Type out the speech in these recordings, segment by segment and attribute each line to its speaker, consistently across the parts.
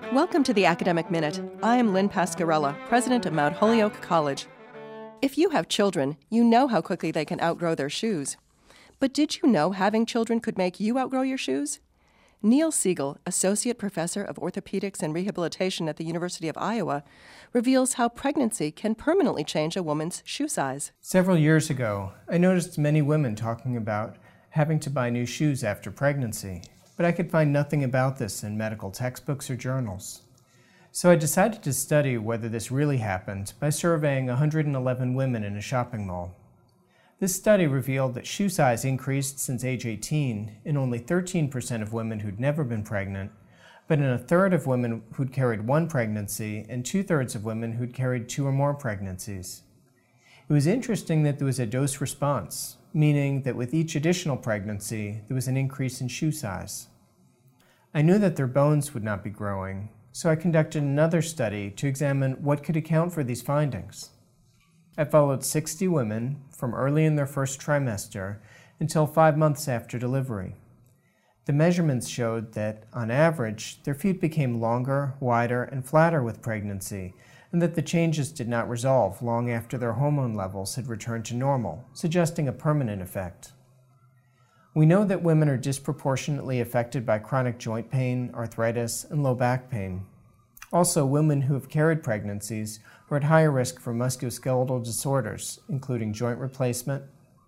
Speaker 1: Welcome to the Academic Minute. I am Lynn Pascarella, president of Mount Holyoke College. If you have children, you know how quickly they can outgrow their shoes. But did you know having children could make you outgrow your shoes? Neil Siegel, Associate Professor of Orthopedics and Rehabilitation at the University of Iowa, reveals how pregnancy can permanently change a woman's shoe size.
Speaker 2: Several years ago, I noticed many women talking about having to buy new shoes after pregnancy, but I could find nothing about this in medical textbooks or journals. So I decided to study whether this really happened by surveying 111 women in a shopping mall. This study revealed that shoe size increased since age 18 in only 13% of women who'd never been pregnant, but in a third of women who'd carried one pregnancy and 2/3 of women who'd carried 2 or more pregnancies. It was interesting that there was a dose response, meaning that with each additional pregnancy, there was an increase in shoe size. I knew that their bones would not be growing, so I conducted another study to examine what could account for these findings. I followed 60 women from early in their first trimester until 5 months after delivery. The measurements showed that, on average, their feet became longer, wider, and flatter with pregnancy, and that the changes did not resolve long after their hormone levels had returned to normal, suggesting a permanent effect. We know that women are disproportionately affected by chronic joint pain, arthritis, and low back pain. Also, women who have carried pregnancies are at higher risk for musculoskeletal disorders, including joint replacement.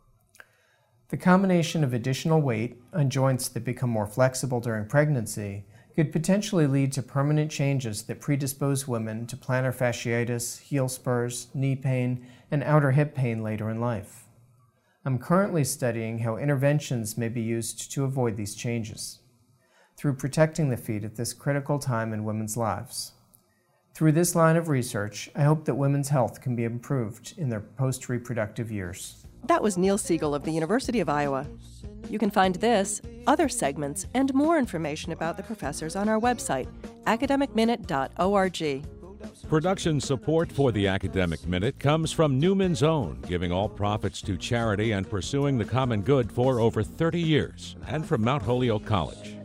Speaker 2: The combination of additional weight on joints that become more flexible during pregnancy could potentially lead to permanent changes that predispose women to plantar fasciitis, heel spurs, knee pain, and outer hip pain later in life. I'm currently studying how interventions may be used to avoid these changes through protecting the feet at this critical time in women's lives. Through this line of research, I hope that women's health can be improved in their post-reproductive years.
Speaker 1: That was Neil Siegel of the University of Iowa. You can find this, other segments, and more information about the professors on our website, academicminute.org.
Speaker 3: Production support for the Academic Minute comes from Newman's Own, giving all profits to charity and pursuing the common good for over 30 years, and from Mount Holyoke College.